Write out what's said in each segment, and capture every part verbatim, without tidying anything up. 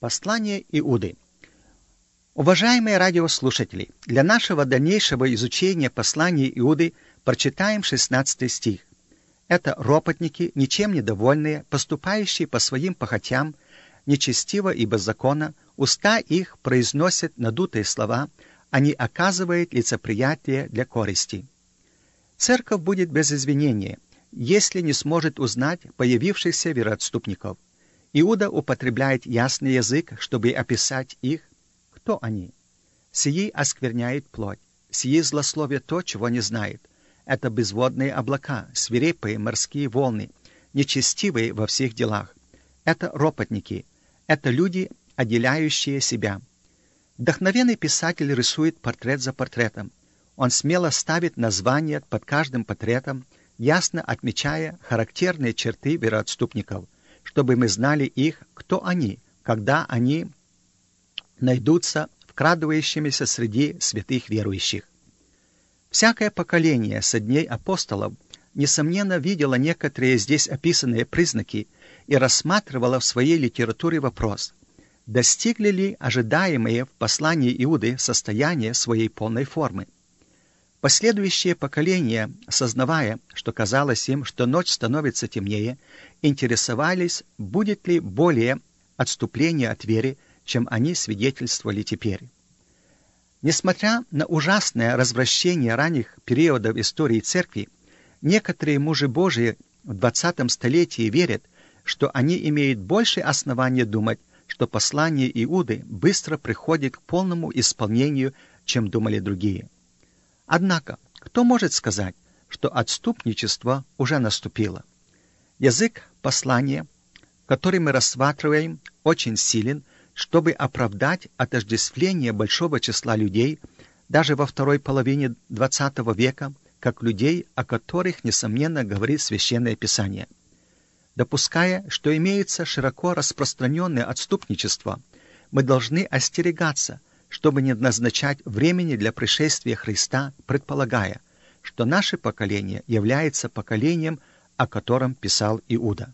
Послание Иуды. Уважаемые радиослушатели, для нашего дальнейшего изучения послания Иуды прочитаем шестнадцатый стих. Это ропотники, ничем недовольные, поступающие по своим похотям, нечестиво и беззаконно, уста их произносят надутые слова, они оказывают лицеприятие для користи. Церковь будет без извинения, если не сможет узнать появившихся вероотступников. Иуда употребляет ясный язык, чтобы описать их. Кто они? Сии оскверняют плоть, сии злословят то, чего не знает. Это безводные облака, свирепые морские волны, нечестивые во всех делах. Это ропотники, это люди, отделяющие себя. Вдохновенный писатель рисует портрет за портретом. Он смело ставит название под каждым портретом, ясно отмечая характерные черты вероотступников, чтобы мы знали их, кто они, когда они найдутся вкрадывающимися среди святых верующих. Всякое поколение со дней апостолов, несомненно, видело некоторые здесь описанные признаки и рассматривало в своей литературе вопрос, достигли ли ожидаемые в послании Иуды состояния своей полной формы. Последующие поколения, сознавая, что казалось им, что ночь становится темнее, интересовались, будет ли более отступление от веры, чем они свидетельствовали теперь. Несмотря на ужасное развращение ранних периодов истории Церкви, некоторые мужи Божии в двадцатом столетии верят, что они имеют больше основания думать, что послание Иуды быстро приходит к полному исполнению, чем думали другие. Однако, кто может сказать, что отступничество уже наступило? Язык послания, который мы рассматриваем, очень силен, чтобы оправдать отождествление большого числа людей, даже во второй половине двадцатого века, как людей, о которых, несомненно, говорит Священное Писание. Допуская, что имеется широко распространенное отступничество, мы должны остерегаться, чтобы не назначать времени для пришествия Христа, предполагая, что наше поколение является поколением, о котором писал Иуда.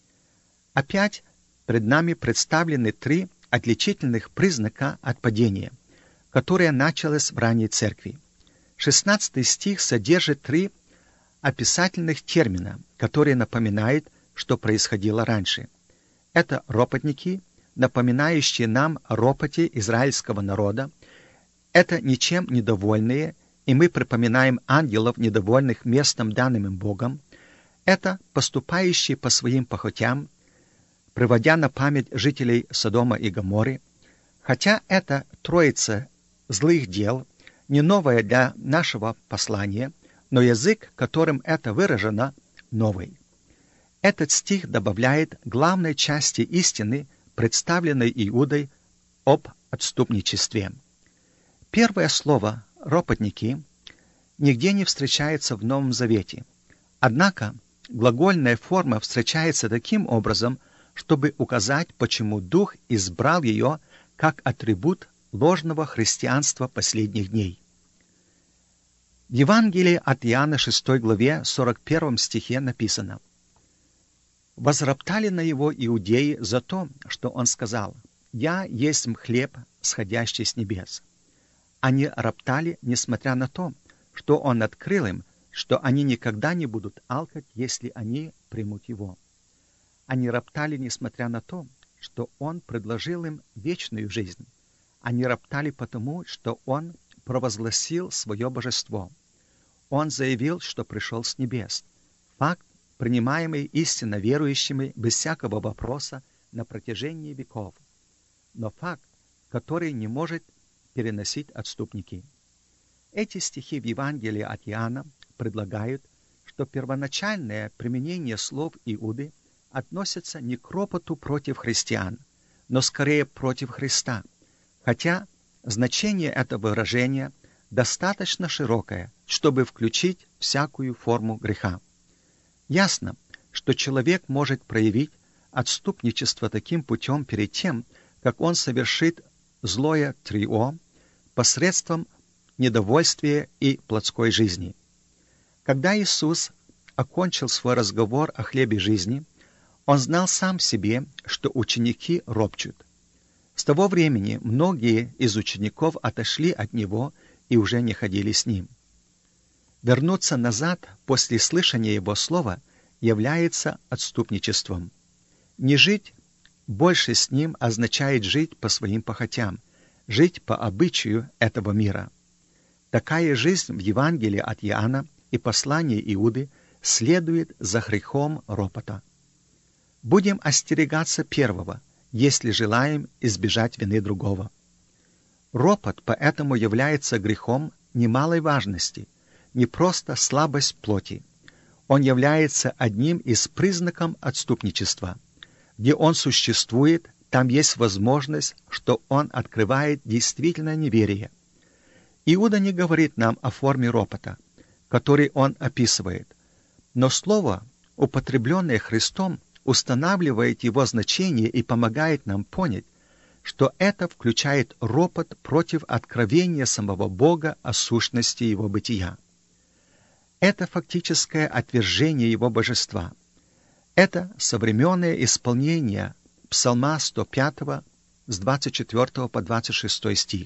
Опять пред нами представлены три отличительных признака отпадения, которое началось в ранней церкви. шестнадцатый стих содержит три описательных термина, которые напоминают, что происходило раньше. Это ропотники, напоминающие нам о ропоте израильского народа. Это ничем недовольные, и мы припоминаем ангелов, недовольных местом, данным им Богом. Это поступающие по своим похотям, приводя на память жителей Содома и Гоморры. Хотя это троица злых дел, не новая для нашего послания, но язык, которым это выражено, новый. Этот стих добавляет главной части истины, представленной Иудой об отступничестве. Первое слово «ропотники» нигде не встречается в Новом Завете. Однако глагольная форма встречается таким образом, чтобы указать, почему Дух избрал ее как атрибут ложного христианства последних дней. В Евангелии от Иоанна шестой главе сорок первом стихе написано: «Возроптали на его иудеи за то, что он сказал: „Я есть хлеб, сходящий с небес“». Они роптали, несмотря на то, что он открыл им, что они никогда не будут алкать, если они примут его. Они роптали, несмотря на то, что он предложил им вечную жизнь. Они роптали потому, что он провозгласил свое божество. Он заявил, что пришел с небес. Факт, принимаемый истинно верующими без всякого вопроса на протяжении веков. Но факт, который не может переносить отступники. Эти стихи в Евангелии от Иоанна предлагают, что первоначальное применение слов Иуды относится не к ропоту против христиан, но скорее против Христа, хотя значение этого выражения достаточно широкое, чтобы включить всякую форму греха. Ясно, что человек может проявить отступничество таким путем перед тем, как он совершит злое трио посредством недовольствия и плотской жизни. Когда Иисус окончил свой разговор о хлебе жизни, Он знал сам себе, что ученики ропчут. С того времени многие из учеников отошли от него и уже не ходили с ним. Вернуться назад после слышания его слова является отступничеством. Не жить больше с ним означает жить по своим похотям, жить по обычаю этого мира. Такая жизнь в Евангелии от Иоанна и послании Иуды следует за грехом ропота. Будем остерегаться первого, если желаем избежать вины другого. Ропот поэтому является грехом немалой важности, не просто слабость плоти. Он является одним из признаков отступничества. Где он существует, там есть возможность, что он открывает действительно неверие. Иуда не говорит нам о форме ропота, который он описывает, но слово, употребленное Христом, устанавливает его значение и помогает нам понять, что это включает ропот против откровения самого Бога о сущности его бытия. Это фактическое отвержение его божества. Это современное исполнение Псалма сто пятого с двадцать четвёртого по двадцать шестой стих.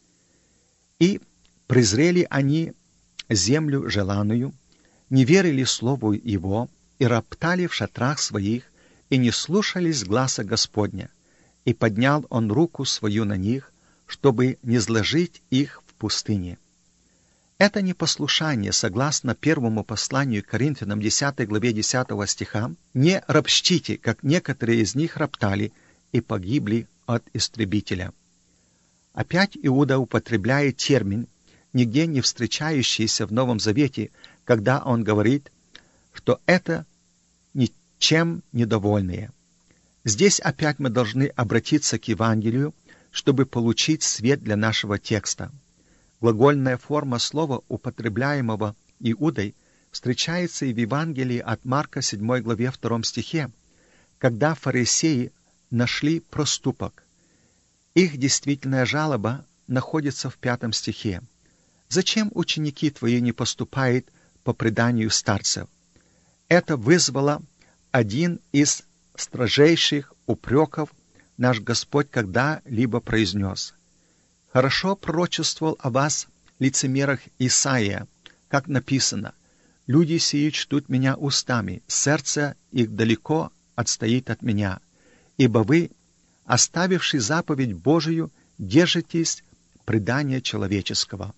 «И презрели они землю желанную, не верили слову его, и роптали в шатрах своих, и не слушались гласа Господня, и поднял он руку свою на них, чтобы не зложить их в пустыне». Это непослушание, согласно первому посланию к Коринфянам десятой главе десятого стиха, «Не ропщите, как некоторые из них роптали и погибли от истребителя». Опять Иуда употребляет термин, нигде не встречающийся в Новом Завете, когда он говорит, что это ничем недовольные. Здесь опять мы должны обратиться к Евангелию, чтобы получить свет для нашего текста. Глагольная форма слова, употребляемого Иудой, встречается и в Евангелии от Марка седьмой главе втором стихе, когда фарисеи нашли проступок. Их действительная жалоба находится в пятом стихе. «Зачем ученики твои не поступают по преданию старцев?» Это вызвало один из строжайших упреков наш Господь когда-либо произнес. «Хорошо пророчествовал о вас, лицемерах, Исаия, как написано: люди сии чтут меня устами, сердце их далеко отстоит от меня, ибо вы, оставивши заповедь Божию, держитесь предания человеческого».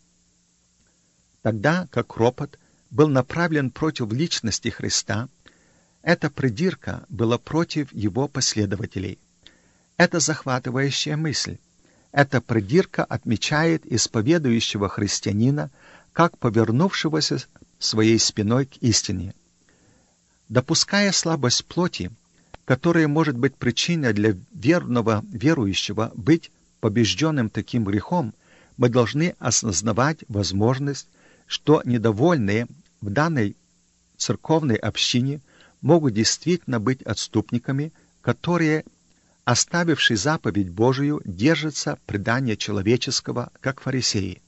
Тогда как ропот был направлен против личности Христа, эта придирка была против его последователей. Это захватывающая мысль. Эта придирка отмечает исповедующего христианина как повернувшегося своей спиной к истине. Допуская слабость плоти, которая может быть причиной для верного верующего быть побежденным таким грехом, мы должны осознавать возможность, что недовольные в данной церковной общине могут действительно быть отступниками, которые, оставивши заповедь Божию, держатся предания человеческого, как фарисеи.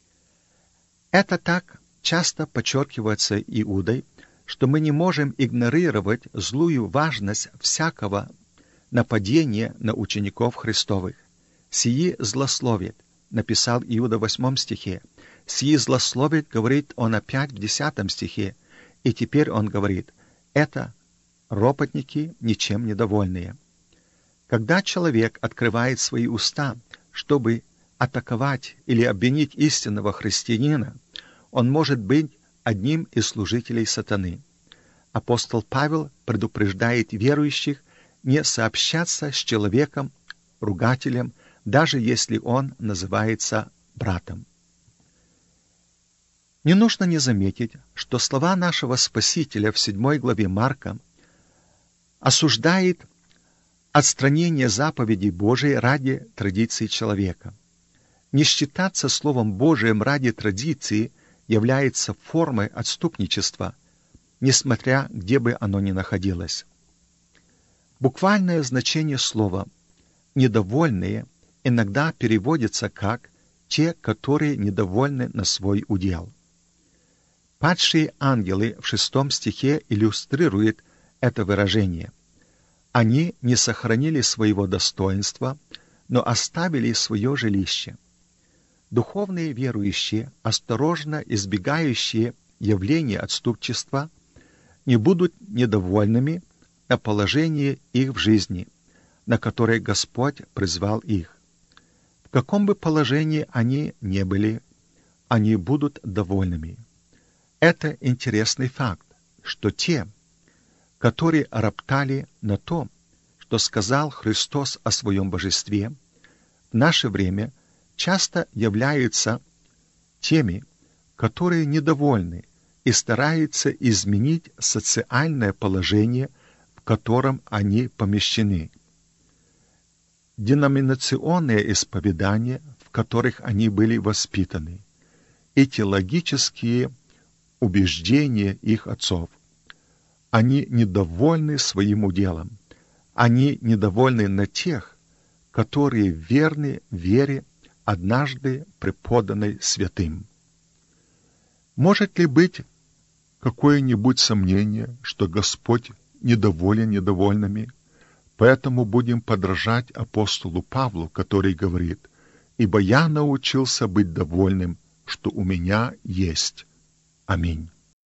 Это так часто подчеркивается Иудой, что мы не можем игнорировать злую важность всякого нападения на учеников Христовых. «Сии злословит», написал Иуда в восьмом стихе. «Сии злословит», говорит он опять в десятом стихе. И теперь он говорит: «Это ропотники, ничем недовольные». Когда человек открывает свои уста, чтобы атаковать или обвинить истинного христианина, он может быть одним из служителей сатаны. Апостол Павел предупреждает верующих не сообщаться с человеком, ругателем, даже если он называется братом. Не нужно не заметить, что слова нашего Спасителя в седьмой главе Марка осуждает отстранение заповедей Божией ради традиций человека. Не считаться Словом Божиим ради традиции является формой отступничества, несмотря где бы оно ни находилось. Буквальное значение слова «недовольные» иногда переводится как «те, которые недовольны на свой удел». Падшие ангелы в шестом стихе иллюстрируют это выражение. Они не сохранили своего достоинства, но оставили свое жилище. Духовные верующие, осторожно избегающие явления отступничества, не будут недовольными на положении их в жизни, на которое Господь призвал их. В каком бы положении они не были, они будут довольными. Это интересный факт, что те, которые роптали на то, что сказал Христос о своем божестве, в наше время часто являются теми, которые недовольны и стараются изменить социальное положение, в котором они помещены. Деноминационные исповедания, в которых они были воспитаны, и теологические убеждения их отцов. Они недовольны своим уделом. Они недовольны на тех, которые верны вере, однажды преподанной святым. Может ли быть какое-нибудь сомнение, что Господь недоволен недовольными? Поэтому будем подражать апостолу Павлу, который говорит: «Ибо я научился быть довольным, что у меня есть». Аминь.